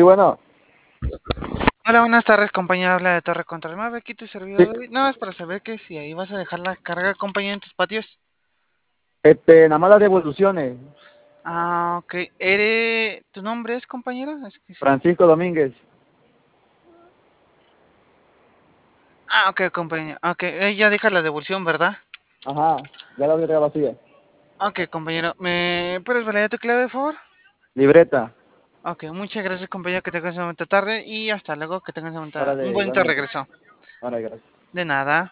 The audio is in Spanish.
Sí, bueno, Hola, buenas tardes, compañero. Habla de Torre Control. Me aquí tu sí, servidor. No, es para saber que si ahí vas a dejar la carga, compañero, en tus patios. nada más las devoluciones. Ah, ok. ¿Tu nombre es, compañero? Es que sí. Francisco Domínguez. Ah, ok, compañero. Ok, ya deja la devolución, ¿verdad? Ajá, ya la otra vacía. Ok, compañero. ¿Me puedes validar tu clave, por favor? Libreta. Ok, muchas gracias, compañero. Que tengas una bonita tarde y hasta luego. Que tengas Ahora un de bonito igualmente. regreso. Ahora, gracias. De nada.